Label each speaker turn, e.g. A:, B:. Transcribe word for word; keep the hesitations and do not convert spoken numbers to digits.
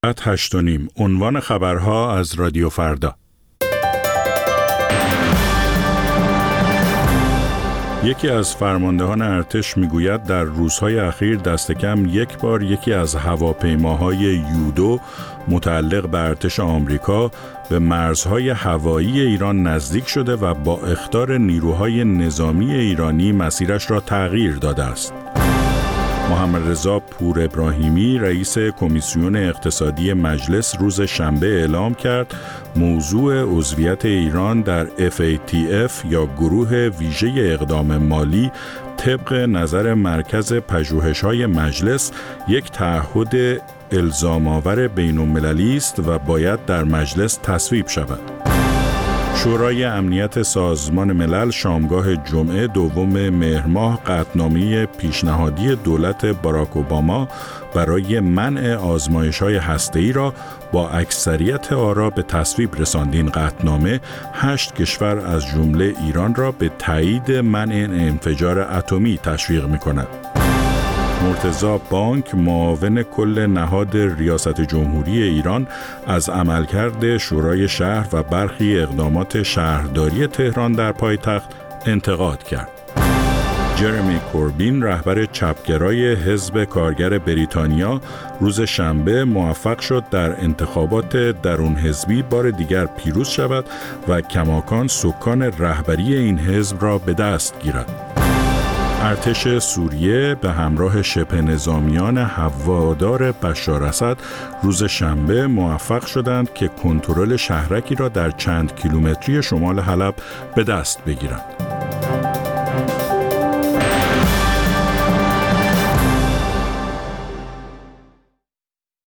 A: هشت و نیم. عنوان خبرها از رادیو فردا. یکی از فرماندهان ارتش میگوید در روزهای اخیر دست کم یک بار یکی از هواپیماهای یودو متعلق به ارتش آمریکا به مرزهای هوایی ایران نزدیک شده و با اخطار نیروهای نظامی ایرانی مسیرش را تغییر داده است. محمد رضا پور ابراهیمی رئیس کمیسیون اقتصادی مجلس روز شنبه اعلام کرد موضوع عضویت ایران در اف ای تی اف یا گروه ویژه اقدام مالی طبق نظر مرکز پژوهش‌های مجلس یک تعهد الزام‌آور بین‌المللی است و باید در مجلس تصویب شود. شورای امنیت سازمان ملل شامگاه جمعه دوم مهر ماه قطعنامه پیشنهادی دولت باراک اوباما برای منع آزمایش‌های هسته‌ای را با اکثریت آرا به تصویب رساند. این قطعنامه هشت کشور از جمله ایران را به تایید منع انفجار اتمی تشویق می‌کند. مرتضی بانک معاون کل نهاد ریاست جمهوری ایران از عملکرد شورای شهر و برخی اقدامات شهرداری تهران در پایتخت انتقاد کرد. جرمی کوربین رهبر چپگرای حزب کارگر بریتانیا روز شنبه موفق شد در انتخابات درون حزبی بار دیگر پیروز شود و کماکان سکان رهبری این حزب را به دست گیرد. ارتش سوریه به همراه شبه نظامیان هوادار بشار اسد روز شنبه موفق شدند که کنترل شهرکی را در چند کیلومتری شمال حلب به دست بگیرند.